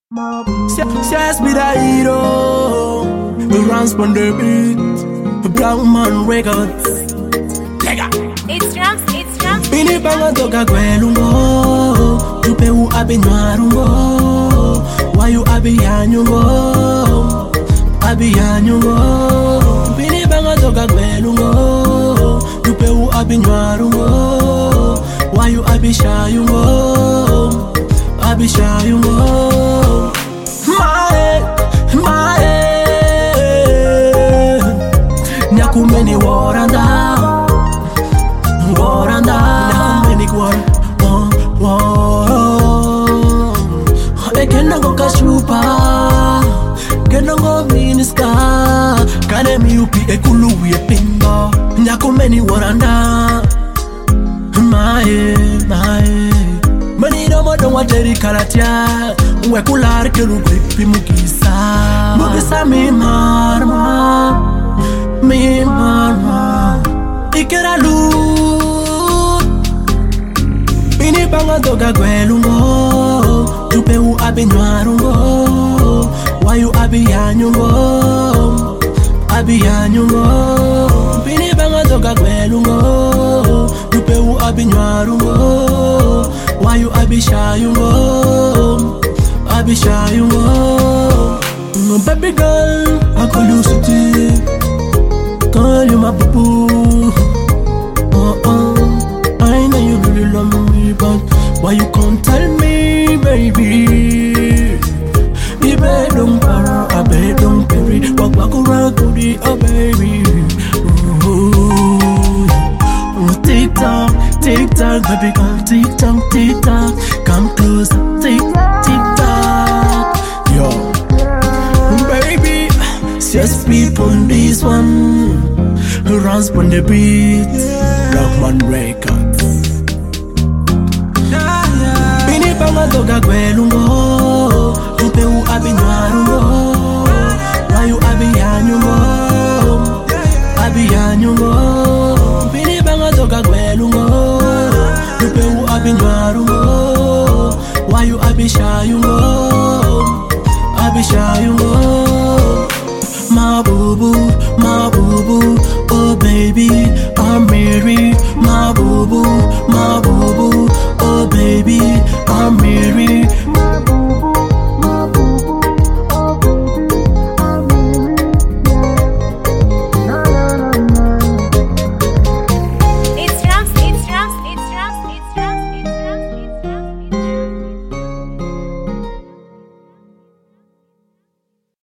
Says me the hero, who runs on the beat, Brown Man Records. It's drums. Bini banga toka kwelungo, tupe u abi nyarungo, wayu abi yanyungo, abi yanyungo. Bini banga toka kwelungo, tupe u abi nyarungo, wayu abi shayungo, abi shayungo. Nyakumeni waranda, nyakumeni Kenango kashupa, kenango minister, kane miupi ekuluwi epingo. Nyakumeni waranda, mani no don't want to kalatia, we kular kelu gripi mugisa mi marma, ikera lu. Bini banga doga gwelungo, tupe u abi nyarungo, wayu abi yanyungo, abi yanyungo. Bini banga doga gwelungo, tupe u abi nyarungo, wayu abi shayungo, abi shayungo. Baby girl, I call you sweetie, call you my boo. I know you really love me, but why you can't tell me, baby? Baby, don't para, I beg, don't bury. Walk around to the baby. Tick tock, baby girl, tick tock, come closer, tick tock, yo, baby, just peep on this one, who runs on the beat, Brown Man Records. Bini banga doga gwelungo, tupe u abi nyarungo, wayu abi yanyungo, bini banga doga gwelungo, tupe u abi nyarungo, wayu abi shayungo, my boo boo, oh baby, I'm Mary, my boo boo.